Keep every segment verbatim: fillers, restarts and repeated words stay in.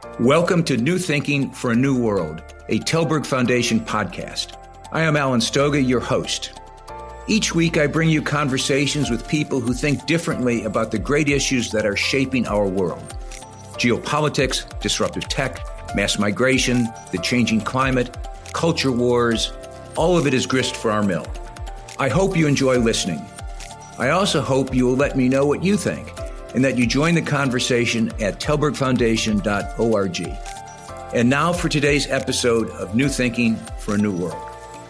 Welcome to New Thinking for a New World, a Telberg Foundation podcast. I am Alan Stoga, your host. Each week, I bring you conversations with people who think differently about the great issues that are shaping our world. Geopolitics, disruptive tech, mass migration, the changing climate, culture wars, all of it is grist for our mill. I hope you enjoy listening. I also hope you will let me know what you think and that you join the conversation at telberg foundation dot org. And now for today's episode of New Thinking for a New World.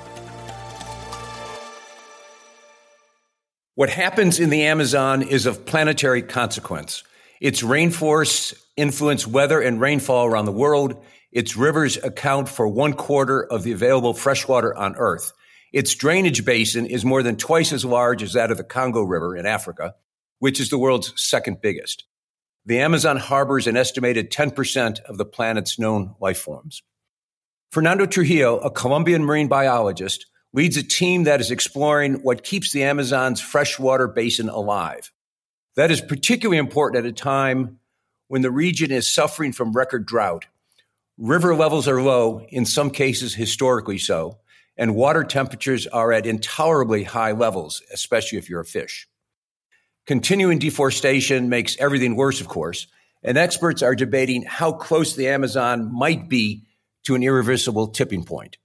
What happens in the Amazon is of planetary consequence. Its rainforests influence weather and rainfall around the world. Its rivers account for one quarter of the available freshwater on Earth. Its drainage basin is more than twice as large as that of the Congo River in Africa, which is the world's second biggest. The Amazon harbors an estimated ten percent of the planet's known life forms. Fernando Trujillo, a Colombian marine biologist, leads a team that is exploring what keeps the Amazon's freshwater basin alive. That is particularly important at a time when the region is suffering from record drought. River levels are low, in some cases historically so, and water temperatures are at intolerably high levels, especially if you're a fish. Continuing deforestation makes everything worse, of course, and experts are debating how close the Amazon might be to an irreversible tipping point.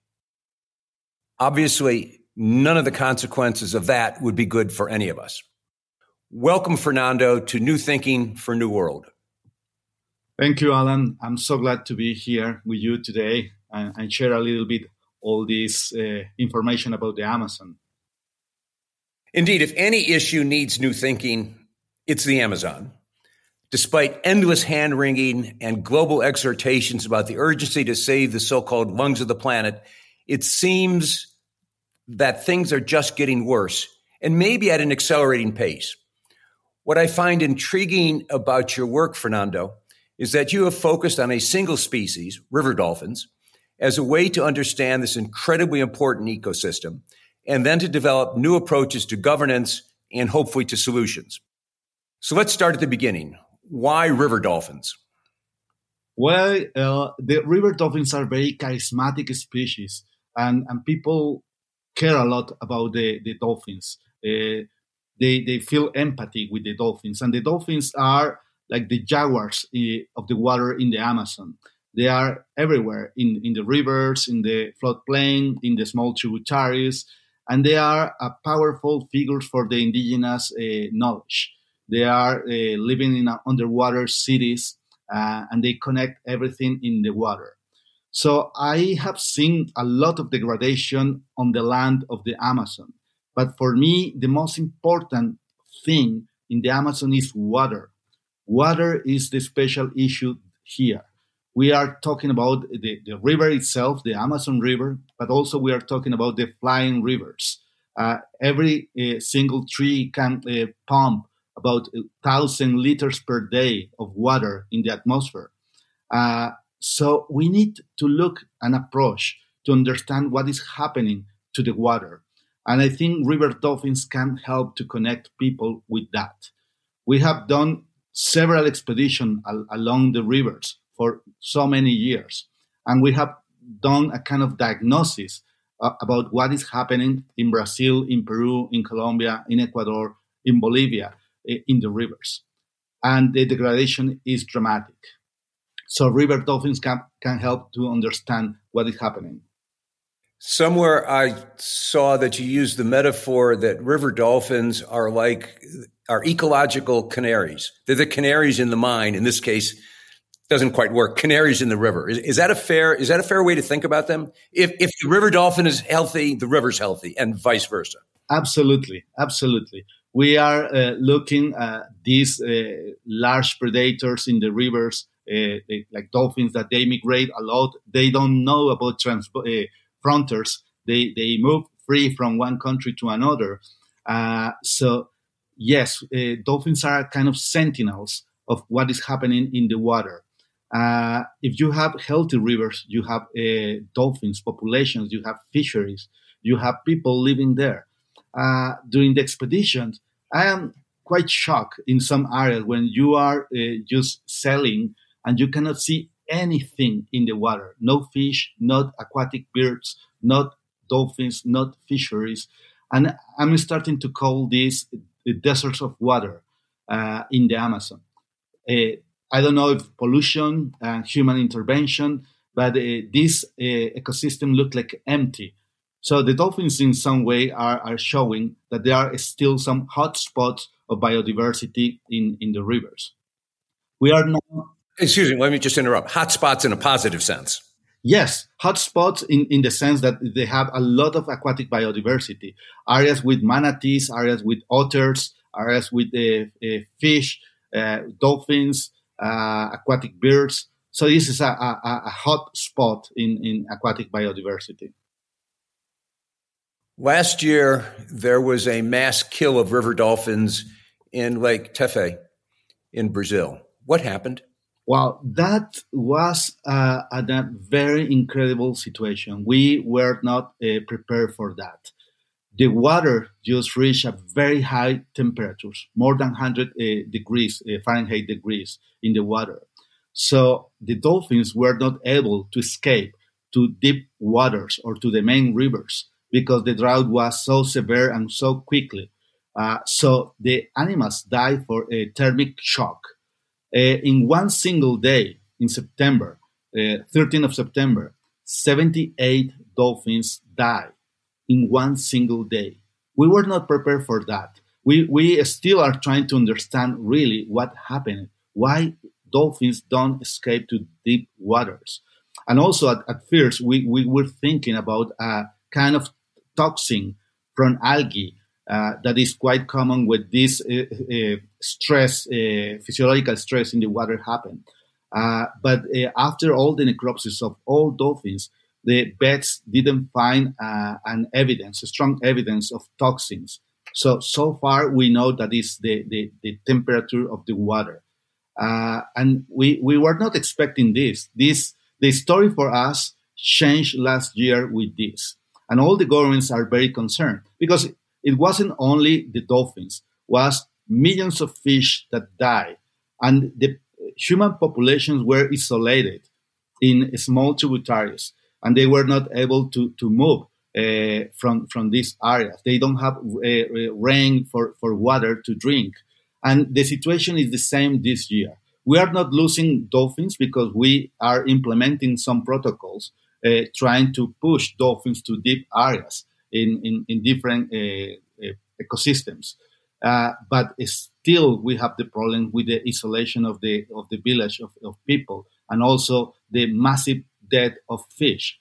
Obviously, none of the consequences of that would be good for any of us. Welcome, Fernando, to New Thinking for a New World. Thank you, Alan. I'm so glad to be here with you today and, and share a little bit all this uh, information about the Amazon. Indeed, if any issue needs new thinking, it's the Amazon. Despite endless hand-wringing and global exhortations about the urgency to save the so-called lungs of the planet, it seems that things are just getting worse, and maybe at an accelerating pace. What I find intriguing about your work, Fernando, is that you have focused on a single species, river dolphins, as a way to understand this incredibly important ecosystem, and then to develop new approaches to governance and hopefully to solutions. So let's start at the beginning. Why river dolphins? Well, uh, the river dolphins are very charismatic species, and, and people care a lot about the, the dolphins. Uh, they, they feel empathy with the dolphins, and the dolphins are like the jaguars uh, of the water in the Amazon. They are everywhere, in, in the rivers, in the floodplain, in the small tributaries, and they are a powerful figures for the indigenous uh, knowledge. They are uh, living in underwater cities, uh, and they connect everything in the water. So I have seen a lot of degradation on the land of the Amazon. But for me, the most important thing in the Amazon is water. Water is the special issue here. We are talking about the, the river itself, the Amazon River, but also we are talking about the flying rivers. Uh, every uh, single tree can uh, pump about one thousand liters per day of water in the atmosphere. Uh, so we need to look and approach to understand what is happening to the water. And I think river dolphins can help to connect people with that. We have done several expeditions al- along the rivers for so many years. And we have done a kind of diagnosis uh, about what is happening in Brazil, in Peru, in Colombia, in Ecuador, in Bolivia, uh, in the rivers. And the degradation is dramatic. So river dolphins can, can help to understand what is happening. Somewhere I saw that you used the metaphor that river dolphins are like, are ecological canaries. They're the canaries in the mine. In this case, doesn't quite work. Canaries in the river. Is, is that a fair? Is that a fair way to think about them? If if the river dolphin is healthy, the river's healthy, and vice versa. Absolutely, absolutely. We are uh, looking at these uh, large predators in the rivers, uh, they, like dolphins, that they migrate a lot. They don't know about trans- uh, frontiers. They they move free from one country to another. Uh, so yes, uh, dolphins are kind of sentinels of what is happening in the water. Uh, if you have healthy rivers, you have uh, dolphins populations, you have fisheries, you have people living there. Uh, during the expeditions, I am quite shocked in some areas when you are uh, just sailing and you cannot see anything in the water. No fish, not aquatic birds, not dolphins, not fisheries. And I'm starting to call these the deserts of water uh, in the Amazon. Uh, I don't know if pollution and human intervention, but uh, this uh, ecosystem look like empty. So the dolphins in some way are, are showing that there are still some hot spots of biodiversity in, in the rivers. We are now... Excuse me, let me just interrupt. Hot spots in a positive sense. Yes, hotspots in, in the sense that they have a lot of aquatic biodiversity. Areas with manatees, areas with otters, areas with uh, uh, fish, uh, dolphins, uh, aquatic birds. So this is a, a, a hot spot in, in aquatic biodiversity. Last year, there was a mass kill of river dolphins in Lake Tefé in Brazil. What happened? Well, that was uh, a, a very incredible situation. We were not uh, prepared for that. The water just reached a very high temperatures, more than one hundred uh, degrees, uh, Fahrenheit degrees in the water. So the dolphins were not able to escape to deep waters or to the main rivers because the drought was so severe and so quickly. Uh, so the animals died for a thermic shock. Uh, in one single day in September, uh, thirteenth of September, seventy-eight dolphins died in one single day. We were not prepared for that. We, we still are trying to understand really what happened, why dolphins don't escape to deep waters. And also at, at first, we, we were thinking about a kind of toxin from algae Uh, that is quite common with this uh, uh, stress, uh, physiological stress in the water happen. Uh, but uh, after all the necropsies of all dolphins, the vets didn't find uh, an evidence, a strong evidence of toxins. So, so far we know that is the, the, the temperature of the water. Uh, and we, we were not expecting this. This, the story for us changed last year with this. And all the governments are very concerned because it wasn't only the dolphins, it was millions of fish that died. And the human populations were isolated in small tributaries, and they were not able to, to move uh, from, from these areas. They don't have uh, rain for, for water to drink. And the situation is the same this year. We are not losing dolphins because we are implementing some protocols uh, trying to push dolphins to deep areas. In, in, in different uh, uh, ecosystems. Uh, but still we have the problem with the isolation of the of the village of, of people and also the massive death of fish.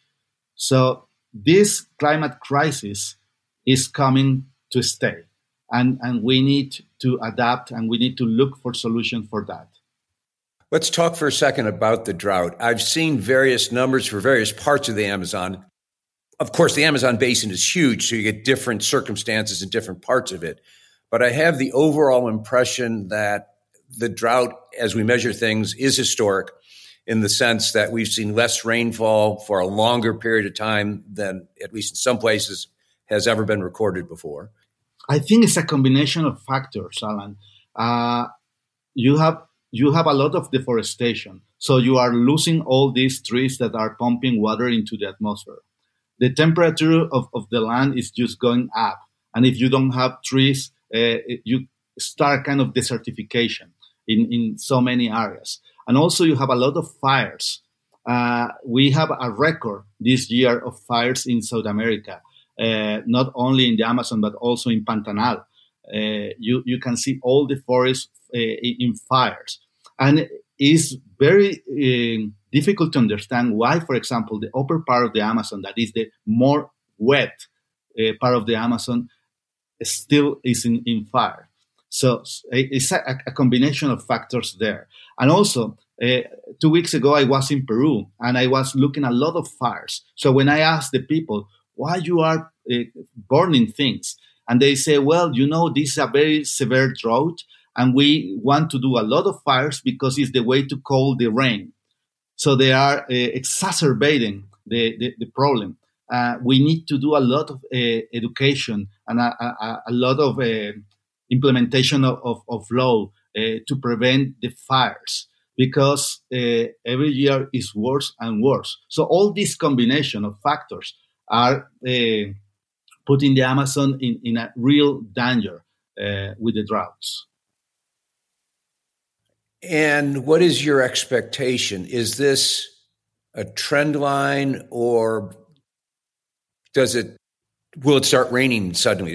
So this climate crisis is coming to stay. And, and we need to adapt and we need to look for solutions for that. Let's talk for a second about the drought. I've seen various numbers for various parts of the Amazon. Of course, the Amazon basin is huge, so you get different circumstances in different parts of it. But I have the overall impression that the drought, as we measure things, is historic in the sense that we've seen less rainfall for a longer period of time than, at least in some places, has ever been recorded before. I think it's a combination of factors, Alan. Uh, you have you have a lot of deforestation, so you are losing all these trees that are pumping water into the atmosphere. The temperature of, of the land is just going up. And if you don't have trees, uh, you start kind of desertification in, in so many areas. And also you have a lot of fires. Uh, we have a record this year of fires in South America, uh, not only in the Amazon, but also in Pantanal. Uh, you, you can see all the forests uh, in fires. And it's very... Uh, difficult to understand why, for example, the upper part of the Amazon, that is the more wet uh, part of the Amazon, still is in, in fire. So it's a, a combination of factors there. And also, uh, two weeks ago, I was in Peru, and I was looking at a lot of fires. So when I asked the people, why you are uh, burning things? And they say, well, you know, this is a very severe drought, and we want to do a lot of fires because it's the way to cool the rain. So they are uh, exacerbating the, the, the problem. Uh, we need to do a lot of uh, education and a, a, a lot of uh, implementation of, of, of law uh, to prevent the fires. because uh, every year is worse and worse. So all this combination of factors are uh, putting the Amazon in, in a real danger uh, with the droughts. And what is your expectation? Is this a trend line, or does it will it start raining suddenly?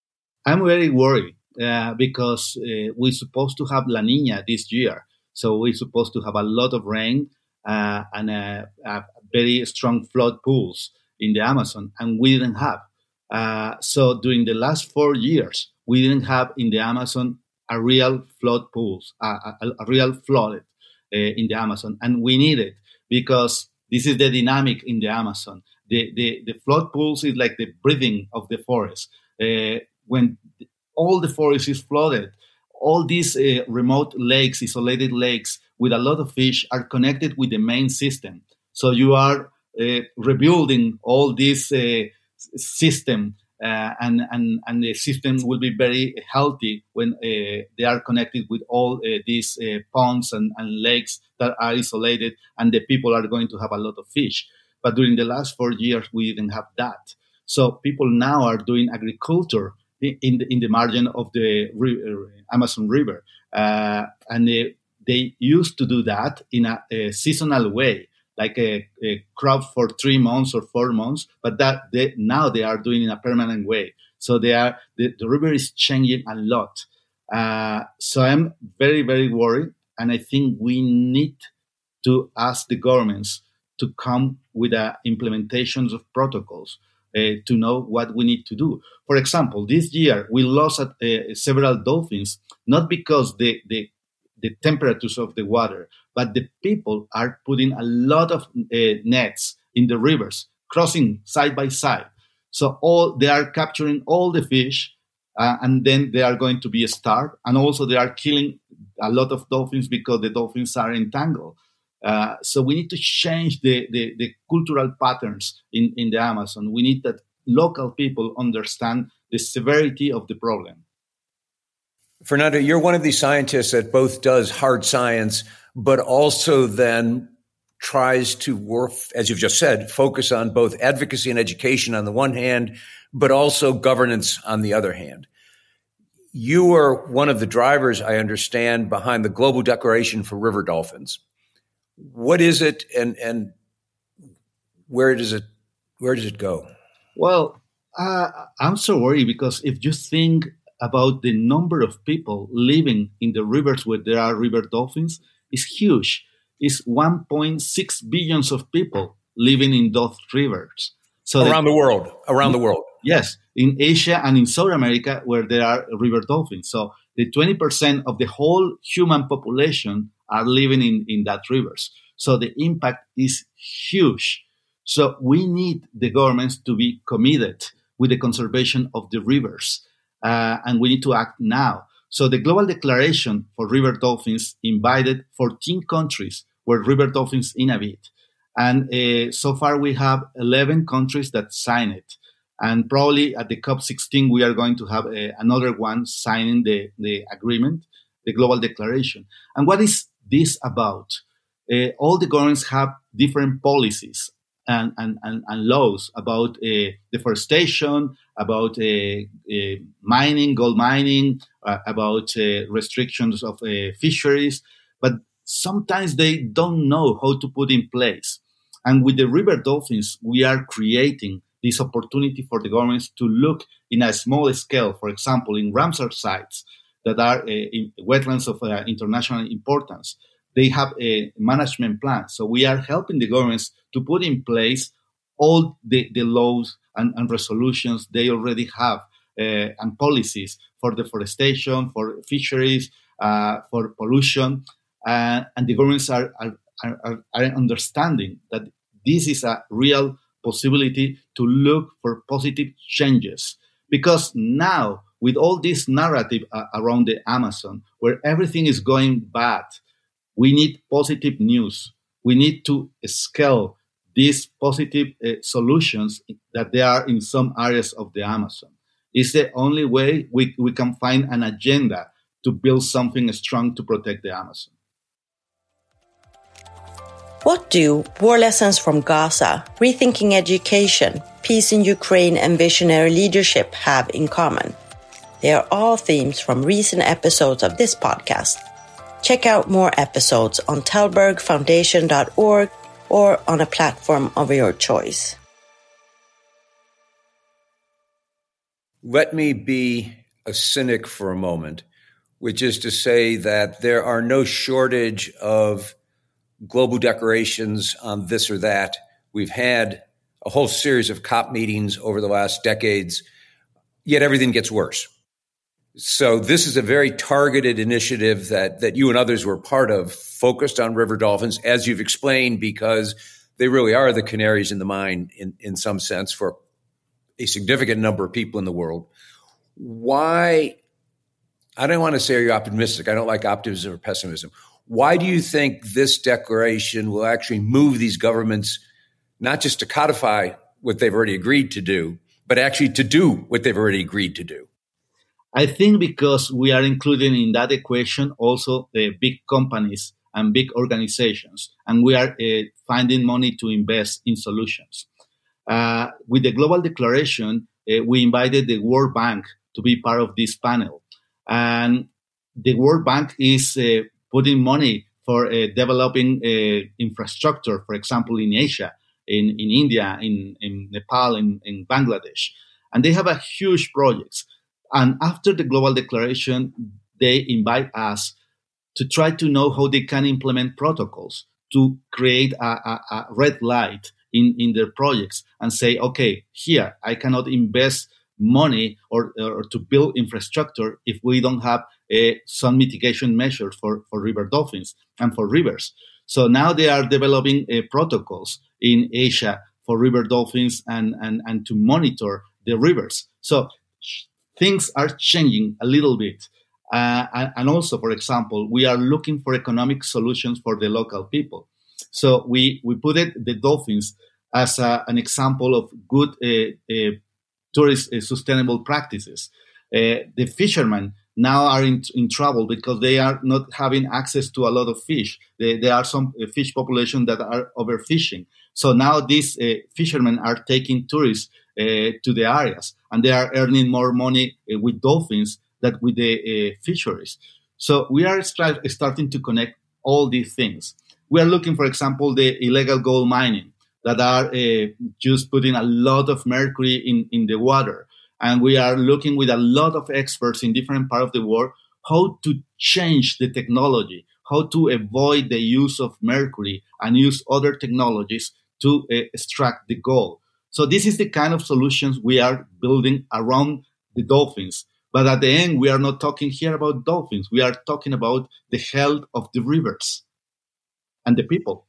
I'm very worried uh, because uh, we're supposed to have La Nina this year. So we're supposed to have a lot of rain uh, and a, a very strong flood pools in the Amazon, and we didn't have. Uh, so during the last four years, we didn't have in the Amazon a real flood pools, a, a, a real flood uh, in the Amazon, and we need it because this is the dynamic in the Amazon. The the, the flood pools is like the breathing of the forest. Uh, when all the forest is flooded, all these uh, remote lakes, isolated lakes with a lot of fish are connected with the main system. So you are uh, rebuilding all this uh, system, uh, and, and, and the system will be very healthy when uh, they are connected with all uh, these uh, ponds and, and lakes that are isolated, and the people are going to have a lot of fish. But during the last four years, we didn't have that. So people now are doing agriculture in the, in the margin of the Amazon River. Uh, and they, they used to do that in a, a seasonal way, like a, a crop for three months or four months, but that they, now they are doing in a permanent way. So they are the, the river is changing a lot. Uh, so I'm very, very worried. And I think we need to ask the governments to come with uh, implementations of protocols Uh, to know what we need to do. For example, this year we lost uh, several dolphins, not because the, the the temperatures of the water, but the people are putting a lot of uh, nets in the rivers, crossing side by side. So all they are capturing all the fish, uh, and then they are going to be starved, and also they are killing a lot of dolphins because the dolphins are entangled. Uh, so we need to change the, the, the cultural patterns in, in the Amazon. We need that local people understand the severity of the problem. Fernando, you're one of these scientists that both does hard science, but also then tries to work, as you've just said, focus on both advocacy and education on the one hand, but also governance on the other hand. You are one of the drivers, I understand, behind the Global Declaration for River Dolphins. What is it, and and where does it where does it go? Well, uh, I'm so worried because if you think about the number of people living in the rivers where there are river dolphins, it's huge. It's one point six billions of people living in those rivers. So around the world, around the world. Yes, in Asia and in South America where there are river dolphins. So the twenty percent of the whole human population are living in, in that rivers. So the impact is huge. So we need the governments to be committed with the conservation of the rivers. Uh, and we need to act now. So the Global Declaration for River Dolphins invited fourteen countries where river dolphins inhabit. And uh, so far we have eleven countries that signed it. And probably at the COP sixteen, we are going to have uh, another one signing the, the agreement, the Global Declaration. And what is this about? Uh, all the governments have different policies and, and, and, and laws about uh, deforestation, about uh, uh, mining, gold mining, uh, about uh, restrictions of uh, fisheries. But sometimes they don't know how to put in place. And with the river dolphins, we are creating this opportunity for the governments to look in a small scale, for example, in Ramsar sites that are uh, in wetlands of uh, international importance. They have a management plan. So we are helping the governments to put in place all the, the laws and, and resolutions they already have uh, and policies for deforestation, for fisheries, uh, for pollution. Uh, and the governments are, are, are, are understanding that this is a real possibility to look for positive changes. Because now, with all this narrative uh, around the Amazon, where everything is going bad, we need positive news. We need to scale these positive uh, solutions that there are in some areas of the Amazon. It's the only way we, we can find an agenda to build something strong to protect the Amazon. What do War Lessons from Gaza, Rethinking Education, Peace in Ukraine, and Visionary Leadership have in common? They are all themes from recent episodes of this podcast. Check out more episodes on Tallberg Foundation dot org or on a platform of your choice. Let me be a cynic for a moment, which is to say that there are no shortage of global declarations on this or that. We've had a whole series of COP meetings over the last decades, yet everything gets worse. So this is a very targeted initiative that, that you and others were part of, focused on river dolphins, as you've explained, because they really are the canaries in the mine in, in some sense for a significant number of people in the world. Why, I don't want to say are you optimistic. I don't like optimism or pessimism. Why do you think this declaration will actually move these governments not just to codify what they've already agreed to do, but actually to do what they've already agreed to do? I think because we are including in that equation also the big companies and big organizations, and we are uh, finding money to invest in solutions. Uh, with the Global Declaration, uh, we invited the World Bank to be part of this panel. And the World Bank is uh, putting money for uh, developing uh, infrastructure, for example, in Asia, in, in India, in, in Nepal, in, in Bangladesh. And they have a huge projects. And after the Global Declaration, they invite us to try to know how they can implement protocols to create a, a, a red light in, in their projects and say, okay, here, I cannot invest money or, or to build infrastructure if we don't have uh, some mitigation measures for, for river dolphins and for rivers. So now they are developing uh, protocols in Asia for river dolphins and, and, and to monitor the rivers. So things are changing a little bit. Uh, and, and also, for example, we are looking for economic solutions for the local people. So we, we put it, the dolphins as a, an example of good uh, uh, tourist uh, sustainable practices. Uh, the fishermen now are in, in trouble because they are not having access to a lot of fish. They, there are some uh, fish population that are overfishing. So now these uh, fishermen are taking tourists uh, to the areas, and they are earning more money uh, with dolphins than with the uh, fisheries. So we are start, starting to connect all these things. We are looking, for example, the illegal gold mining that are uh, just putting a lot of mercury in, in the water. And we are looking with a lot of experts in different parts of the world how to change the technology, how to avoid the use of mercury and use other technologies to uh, extract the gold. So this is the kind of solutions we are building around the dolphins. But at the end, we are not talking here about dolphins. We are talking about the health of the rivers and the people.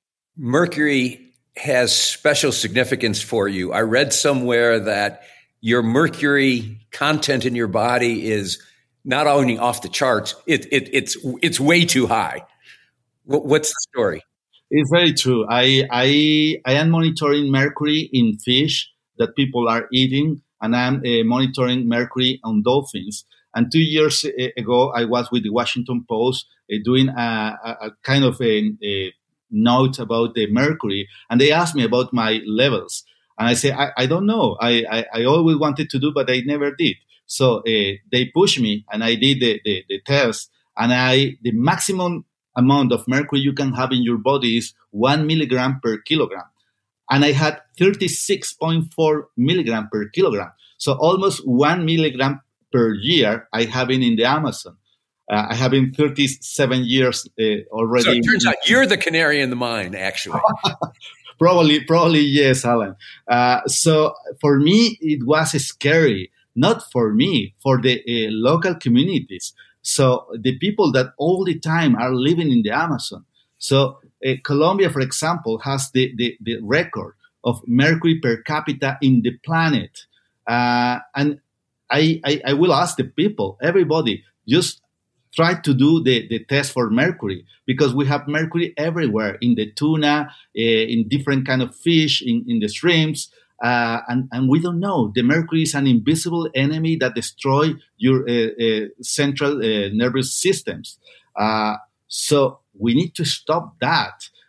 Mercury has special significance for you. I read somewhere that your mercury content in your body is not only off the charts, it, it, it's it's way too high. What's the story? It's very true. I, I, I am monitoring mercury in fish that people are eating, and I'm uh, monitoring mercury on dolphins. And two years ago, I was with the Washington Post uh, doing a, a, a kind of a, a note about the mercury, and they asked me about my levels. And I say, I, I don't know. I, I, I always wanted to do, but I never did. So uh, they pushed me, and I did the, the, the test, and I the maximum amount of mercury you can have in your body is one milligram per kilogram. And I had thirty-six point four milligram per kilogram. So almost one milligram per year I have been in the Amazon. Uh, I have been thirty-seven years uh, already. So it turns out you're the canary in the mine, actually. probably, probably yes, Alan. Uh, so for me, it was scary. Not for me, for the uh, local communities. So the people that all the time are living in the Amazon. So uh, Colombia, for example, has the, the, the record of mercury per capita in the planet. Uh, and I, I, I will ask the people, everybody, just try to do the, the test for mercury, because we have mercury everywhere, in the tuna, uh, in different kind of fish, in, in the shrimps. Uh, and, and we don't know. The mercury is an invisible enemy that destroys your uh, uh, central uh, nervous systems. Uh, so we need to stop that.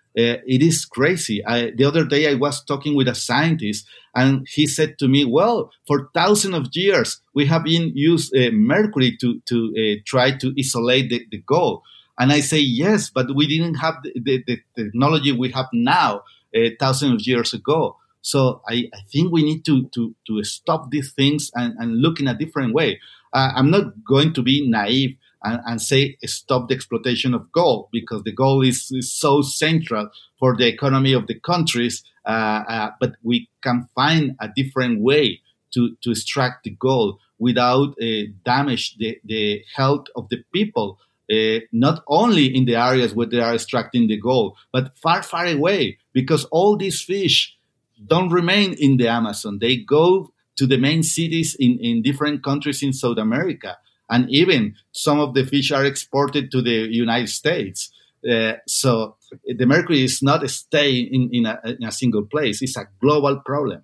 Uh, it is crazy. I, the other day I was talking with a scientist, and he said to me, well, for thousands of years, we have been used uh, mercury to, to uh, try to isolate the, the gold. And I say, yes, but we didn't have the, the, the technology we have now uh, thousands of years ago. So I, I think we need to, to, to stop these things and, and look in a different way. Uh, I'm not going to be naive and, and say stop the exploitation of gold, because the gold is, is so central for the economy of the countries. Uh, uh, but we can find a different way to, to extract the gold without uh, damage the, the health of the people, uh, not only in the areas where they are extracting the gold, but far, far away, because all these fish don't remain in the Amazon. They go to the main cities in, in different countries in South America. And even some of the fish are exported to the United States. Uh, so the mercury is not staying in, in, a, in a single place. It's a global problem.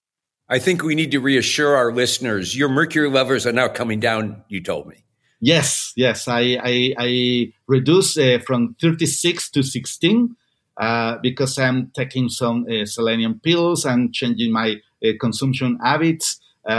I think we need to reassure our listeners, your mercury levels are now coming down, you told me. Yes, yes. I, I, I reduced uh, from thirty-six to sixteen uh, because I'm taking some uh, selenium pills and changing my uh, consumption habits,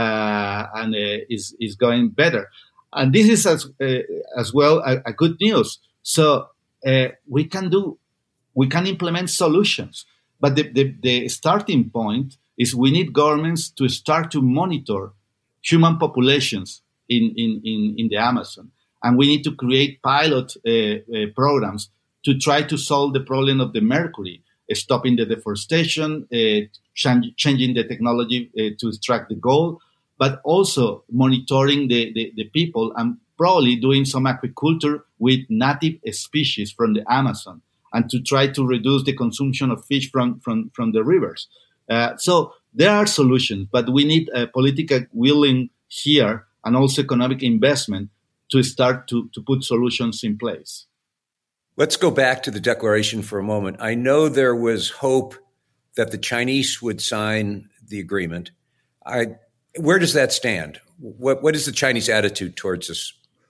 uh, and uh, is is going better. And this is as uh, as well a, a good news. So uh, we can do, we can implement solutions. But the, the, the starting point is we need governments to start to monitor human populations in, in, in, in the Amazon. And we need to create pilot uh, uh, programs to try to solve the problem of the mercury, uh, stopping the deforestation, uh, ch- changing the technology uh, to extract the gold, but also monitoring the, the, the people and probably doing some aquaculture with native species from the Amazon, and to try to reduce the consumption of fish from, from, from the rivers. Uh, so there are solutions, but we need a political willing here and also economic investment to start to, to put solutions in place. Let's go back to the declaration for a moment. I know there was hope that the Chinese would sign the agreement. I, where does that stand? What, what is the Chinese attitude towards this?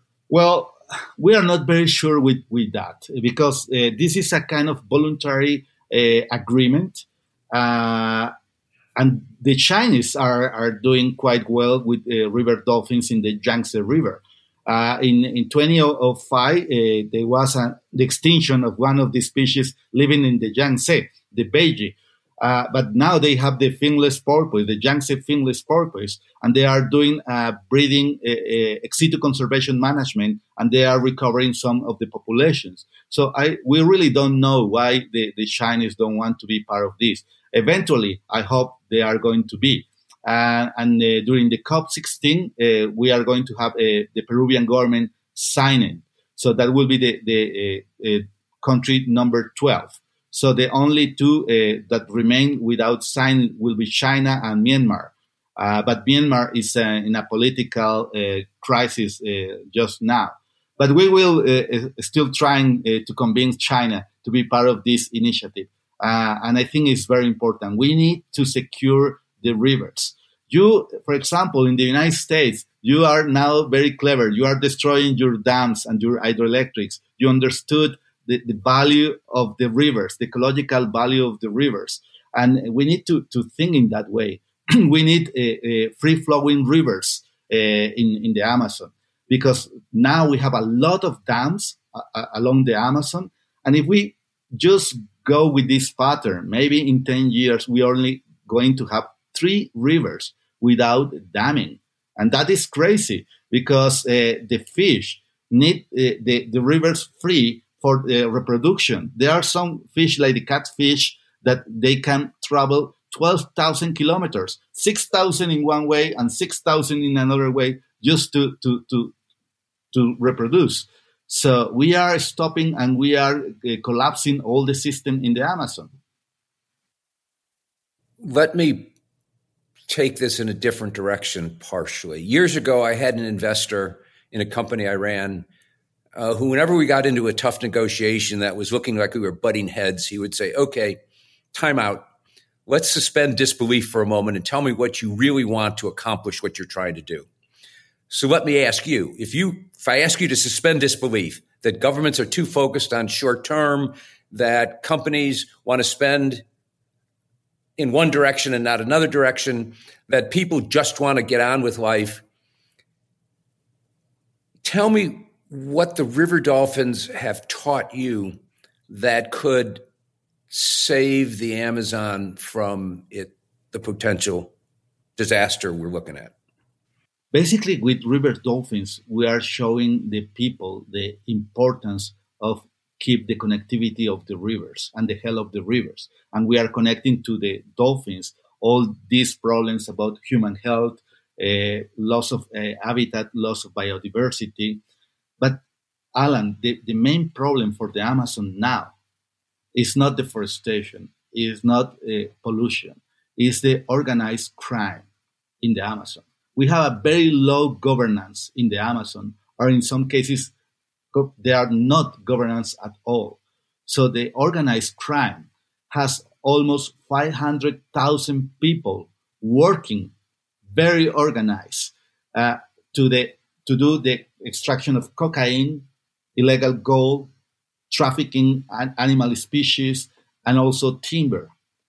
Well, we are not very sure with, with that, because uh, this is a kind of voluntary uh, agreement. Uh, and the Chinese are, are doing quite well with uh, river dolphins in the Yangtze River. Uh, in, in twenty oh five, uh, there was a, the extinction of one of the species living in the Yangtze, the beige. Uh, but now they have the finless porpoise, the Yangtze finless porpoise, and they are doing uh, breeding, uh, uh, ex situ conservation management, and they are recovering some of the populations. So I, we really don't know why the, the Chinese don't want to be part of this. Eventually, I hope they are going to be. Uh, and uh, during the COP sixteen, uh, we are going to have uh, the Peruvian government signing. So that will be the, the uh, uh, country number twelve. So the only two uh, that remain without signing will be China and Myanmar. Uh, but Myanmar is uh, in a political uh, crisis uh, just now. But we will uh, still trying uh, to convince China to be part of this initiative. Uh, and I think it's very important. We need to secure the rivers. You, for example, in the United States, you are now very clever. You are destroying your dams and your hydroelectrics. You understood the, the value of the rivers, the ecological value of the rivers. And we need to, to think in that way. We need uh, uh, free-flowing rivers uh, in, in the Amazon, because now we have a lot of dams uh, along the Amazon. And if we just go with this pattern, maybe in ten years, we are only going to have three rivers without damming. And that is crazy, because uh, the fish need uh, the, the rivers free for uh, reproduction. There are some fish like the catfish that they can travel twelve thousand kilometers, six thousand in one way and six thousand in another way, just to, to, to, to reproduce. So we are stopping and we are uh, collapsing all the system in the Amazon. Let me take this in a different direction partially. Years ago, I had an investor in a company I ran uh, who, whenever we got into a tough negotiation that was looking like we were butting heads, he would say, okay, time out. Let's suspend disbelief for a moment and tell me what you really want to accomplish what you're trying to do. So let me ask you, if you, if I ask you to suspend disbelief, that governments are too focused on short term, that companies want to spend in one direction and not another direction, that people just want to get on with life. Tell me what the river dolphins have taught you that could save the Amazon from it, the potential disaster we're looking at. Basically, with river dolphins, we are showing the people the importance of keep the connectivity of the rivers and the health of the rivers. And we are connecting to the dolphins all these problems about human health, uh, loss of uh, habitat, loss of biodiversity. But Alan, the, the main problem for the Amazon now is not deforestation, is not uh, pollution, is the organized crime in the Amazon. We have a very low governance in the Amazon, or in some cases, they are not governance at all. So the organized crime has almost five hundred thousand people working very organized uh, to the to do the extraction of cocaine, illegal gold, trafficking an animal species, and also timber.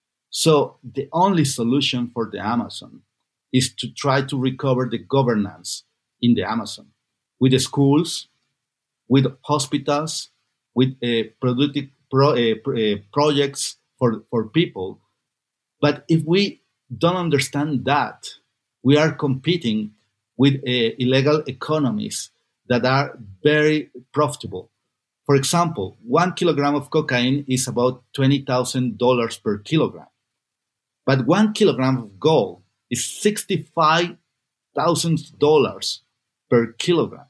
So the only solution for the Amazon is to try to recover the governance in the Amazon with the schools, with hospitals, with uh, productive pro, uh, uh, projects for, for people. But if we don't understand that, we are competing with uh, illegal economies that are very profitable. For example, one kilogram of cocaine is about twenty thousand dollars per kilogram. But one kilogram of gold is sixty-five thousand dollars per kilogram.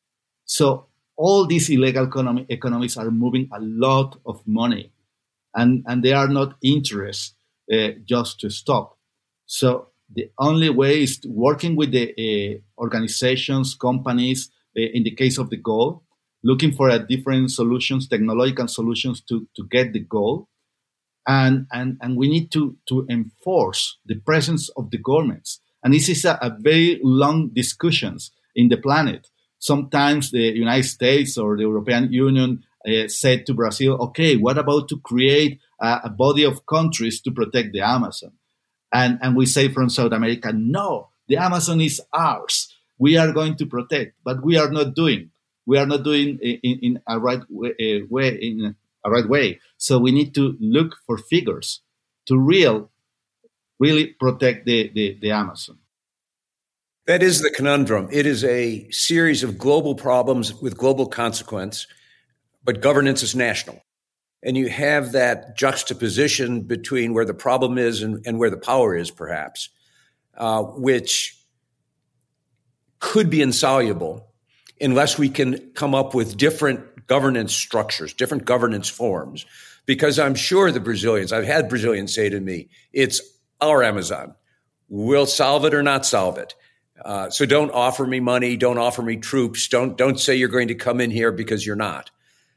So all these illegal economy, economies are moving a lot of money, and, and they are not interested uh, just to stop. So the only way is working with the uh, organizations, companies, uh, in the case of the gold, looking for a different solutions, technological solutions to, to get the gold. And, and, and we need to, to enforce the presence of the governments. And this is a, a very long discussions in the planet. Sometimes the United States or the European Union uh, said to Brazil, okay, what about to create a, a body of countries to protect the Amazon? And, and we say from South America, no, the Amazon is ours. We are going to protect, but we are not doing. We are not doing in, in a right way, uh, way in a right way. So we need to look for figures to real, really protect the, the, the Amazon. That is the conundrum. It is a series of global problems with global consequence, but governance is national. And you have that juxtaposition between where the problem is and, and where the power is, perhaps, uh, which could be insoluble unless we can come up with different governance structures, different governance forms. Because I'm sure the Brazilians, I've had Brazilians say to me, it's our Amazon. We'll solve it or not solve it. Uh, so don't offer me money. Don't offer me troops. Don't, don't say you're going to come in here because you're not.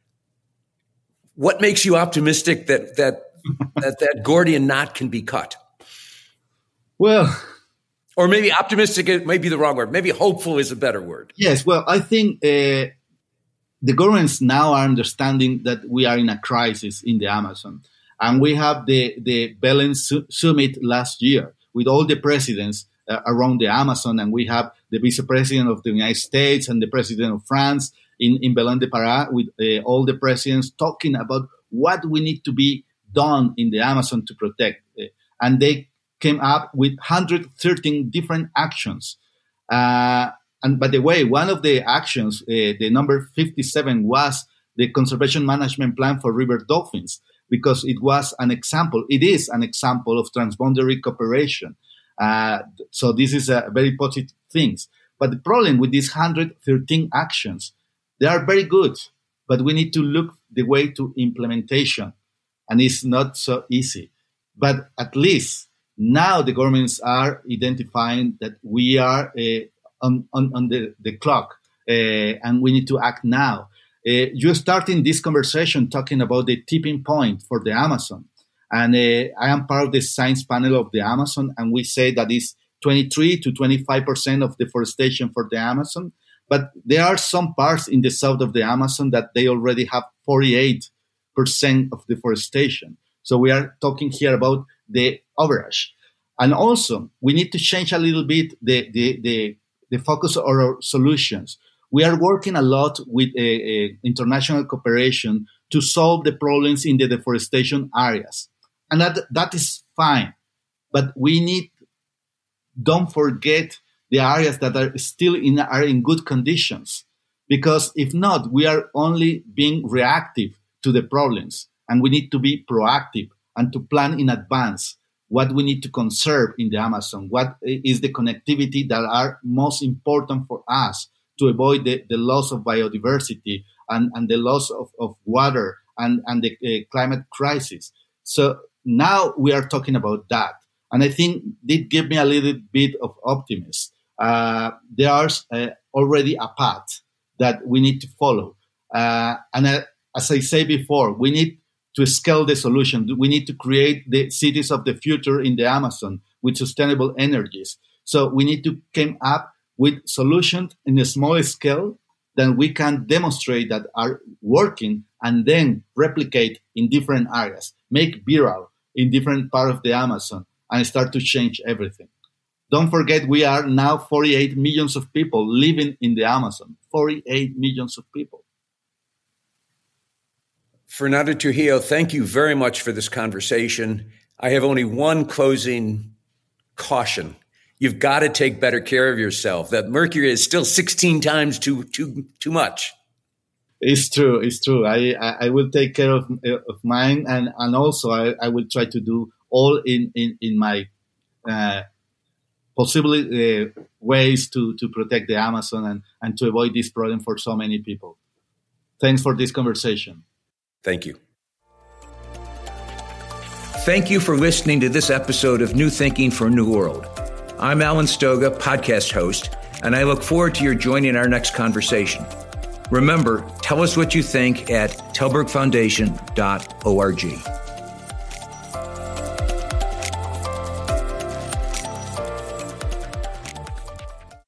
What makes you optimistic that, that, that, that Gordian knot can be cut? Well, or maybe optimistic may be the wrong word. Maybe hopeful is a better word. Yes. Well, I think, uh, the governments now are understanding that we are in a crisis in the Amazon. And we have the, the Belém su- summit last year with all the presidents uh, around the Amazon. And we have the vice president of the United States and the president of France in, in Belém de Pará with uh, all the presidents talking about what we need to be done in the Amazon to protect. Uh, and they came up with one hundred thirteen different actions. Uh, And by the way, one of the actions, uh, the number fifty-seven, was the conservation management plan for river dolphins, because it was an example. It is an example of transboundary cooperation. Uh, so this is a very positive thing. But the problem with these one hundred thirteen actions, they are very good, but we need to look the way to implementation, and it's not so easy. But at least now the governments are identifying that we are uh, On, on, on the, the clock, uh, and we need to act now. Uh, you're starting this conversation talking about the tipping point for the Amazon. And uh, I am part of the science panel of the Amazon, and we say that it's twenty-three to twenty-five percent of deforestation for the Amazon. But there are some parts in the south of the Amazon that they already have forty-eight percent of deforestation. So we are talking here about the average. And also, we need to change a little bit the, the, the, the focus of our solutions. We are working a lot with a, a international cooperation to solve the problems in the deforestation areas. And that, that is fine. But we need, don't forget the areas that are still in, are in good conditions. Because if not, we are only being reactive to the problems. And we need to be proactive and to plan in advance what we need to conserve in the Amazon, what is the connectivity that are most important for us to avoid the, the loss of biodiversity and, and the loss of, of water and, and the uh, climate crisis. So now we are talking about that. And I think it gave me a little bit of optimism. Uh, there's uh, already a path that we need to follow. Uh, and uh, as I said before, we need to scale the solution. We need to create the cities of the future in the Amazon with sustainable energies. So we need to come up with solutions in a small scale that we can demonstrate that are working and then replicate in different areas, make viral in different parts of the Amazon and start to change everything. Don't forget, we are now forty-eight millions of people living in the Amazon, forty-eight millions of people. Fernando Trujillo, thank you very much for this conversation. I have only one closing caution. You've got to take better care of yourself. That mercury is still sixteen times too too too much. It's true. It's true. I, I, I will take care of of mine, and, and also I, I will try to do all in in in my uh, possible uh, ways to to protect the Amazon and and to avoid this problem for so many people. Thanks for this conversation. Thank you. Thank you for listening to this episode of New Thinking for a New World. I'm Alan Stoga, podcast host, and I look forward to your joining our next conversation. Remember, tell us what you think at telberg foundation dot org.